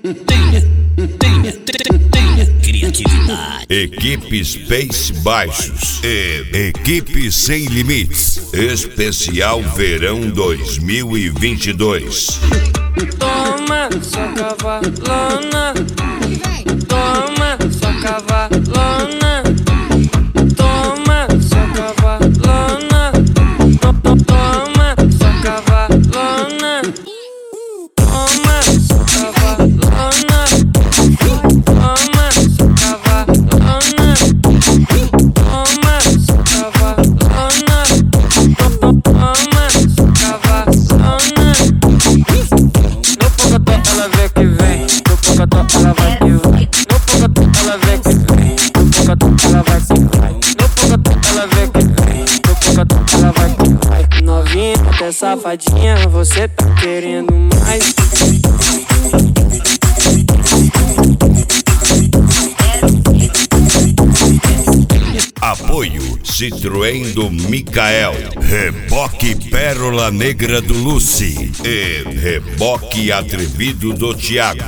Criatividade. Equipe Space Baixos e Equipe Sem Limites. Especial Verão 2022. Toma sua cavalona, toma sua cavalona, toma sua cavalona, toma sua cavalona, toma sua cavalona, toma sua cavalona, toma sua cavalona, toma sua cavalona. No pocotó ela vê que vem, no pocotó ela vai que vai. No pocotó ela vê que vem, no pocotó ela vai que vai. No pocotó ela vê que vem, no pocotó ela vai que vai. Novinha, até safadinha, você tá querendo mais. Apoio Citroën do Micael, Reboque Pérola Negra do Lucy e Reboque Atrevido do Thiago.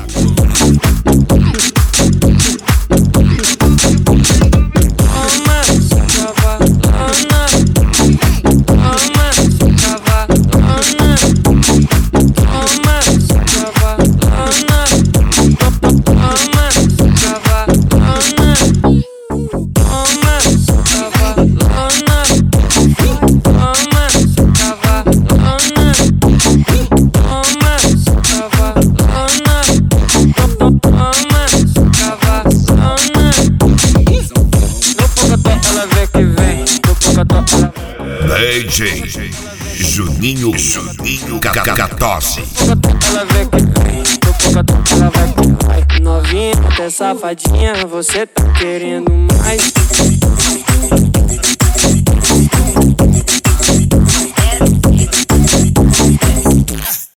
Toma sua cavalona, toma sua cavalona, toma sua cavalona, toma sua cavalona. Toma sua cavalona, toma sua cavalona, toma sua cavalona, toma sua cavalona. No pocotó ela vê que vem, no pocotó ela DJ Juninho Cacatosse. no pocotó ela vê que vem, no pocotó ela vai que vai. Novinha, até safadinha, você tá querendo mais.